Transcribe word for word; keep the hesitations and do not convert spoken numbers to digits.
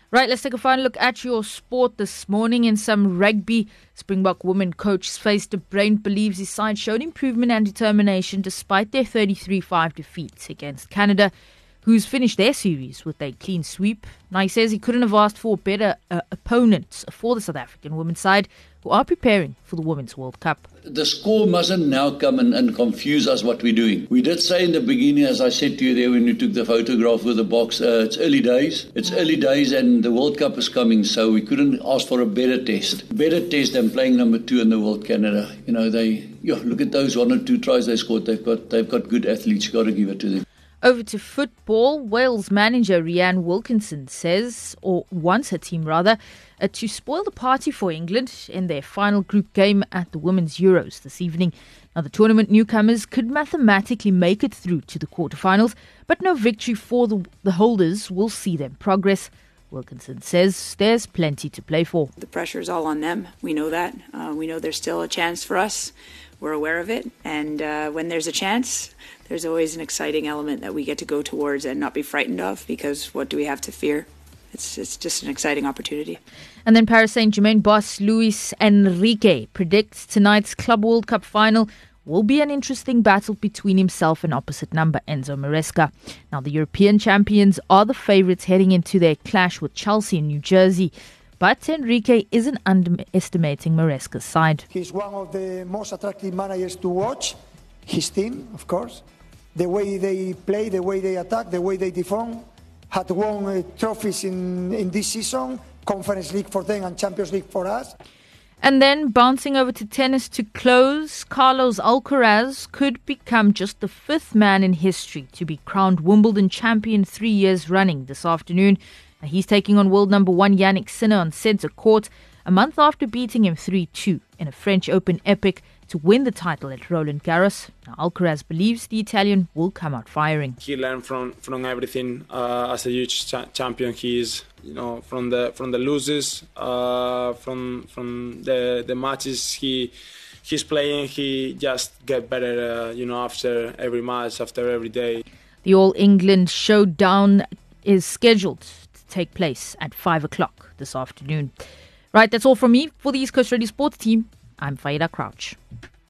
Right, let's take a final look at your sport this morning in some rugby. Springbok women coach Faith de Bruin believes his side showed improvement and determination despite their thirty-three five defeat against Canada, who's finished their series with a clean sweep. Now, he says he couldn't have asked for a better uh, opponent for the South African women's side, who are preparing for the Women's World Cup. The score mustn't now come and, and confuse us what we're doing. We did say in the beginning, as I said to you there when you took the photograph with the box, uh, it's early days. It's early days and the World Cup is coming, so we couldn't ask for a better test. Better test than playing number two in the World Canada. You know, they yeah, look at those one or two tries they scored. They've got they've got good athletes. You've got to give it to them. Over to football, Wales manager Rianne Wilkinson says, or wants her team rather, uh, to spoil the party for England in their final group game at the Women's Euros this evening. Now, the tournament newcomers could mathematically make it through to the quarterfinals, but no victory for the, the holders will see them progress. Wilkinson says there's plenty to play for. The pressure is all on them. We know that. Uh, we know there's still a chance for us. We're aware of it. And uh, when there's a chance, there's always an exciting element that we get to go towards and not be frightened of, because what do we have to fear? It's, it's just an exciting opportunity. And then Paris Saint-Germain boss Luis Enrique predicts tonight's Club World Cup final will be an interesting battle between himself and opposite number Enzo Maresca. Now, the European champions are the favourites heading into their clash with Chelsea in New Jersey. But Enrique isn't underestimating Maresca's side. He's one of the most attractive managers to watch. His team, of course. The way they play, the way they attack, the way they defend. Had won uh, trophies in, in this season. Conference League for them and Champions League for us. And then bouncing over to tennis to close, Carlos Alcaraz could become just the fifth man in history to be crowned Wimbledon champion three years running this afternoon. Now, he's taking on world number one Yannick Sinner on centre court a month after beating him three two in a French Open epic to win the title at Roland Garros. Now, Alcaraz believes the Italian will come out firing. He learned from, from everything uh, as a huge cha- champion. He is, you know, from the from the losses, uh, from from the the matches he he's playing. He just get better, uh, you know, after every match, after every day. The All England Showdown is scheduled to take place at five o'clock this afternoon. Right, that's all from me for the East Coast Radio Sports team. I'm Faida Crouch.